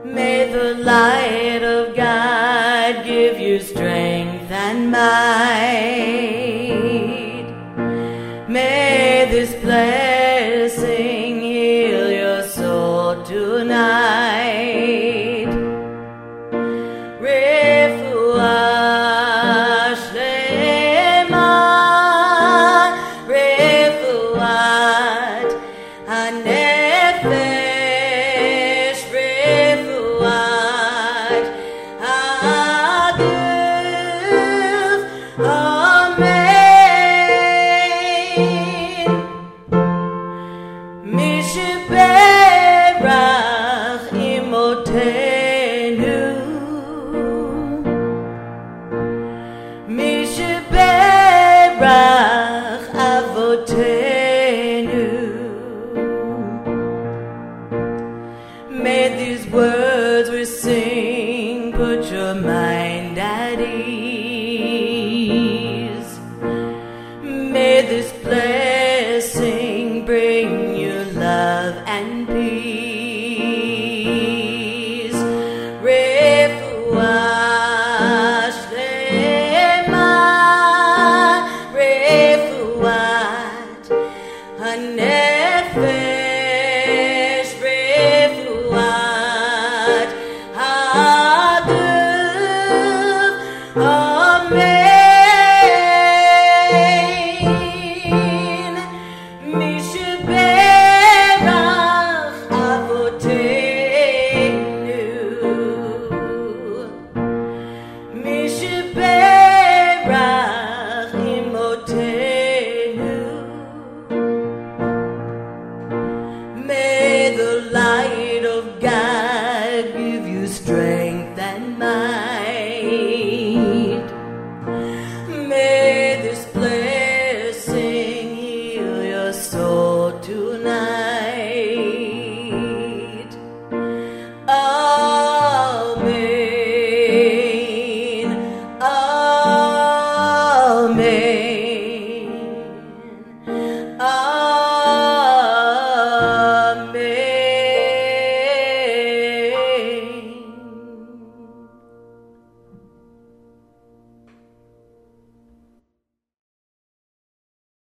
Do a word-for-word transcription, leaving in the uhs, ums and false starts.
May the light of God give you strength and might. May this blessing heal your soul tonight. Refuah shlema, refuat hanefesh, refuat haguf, amen. Misheberach imotenu, Misheberach avotenu. May these words we sing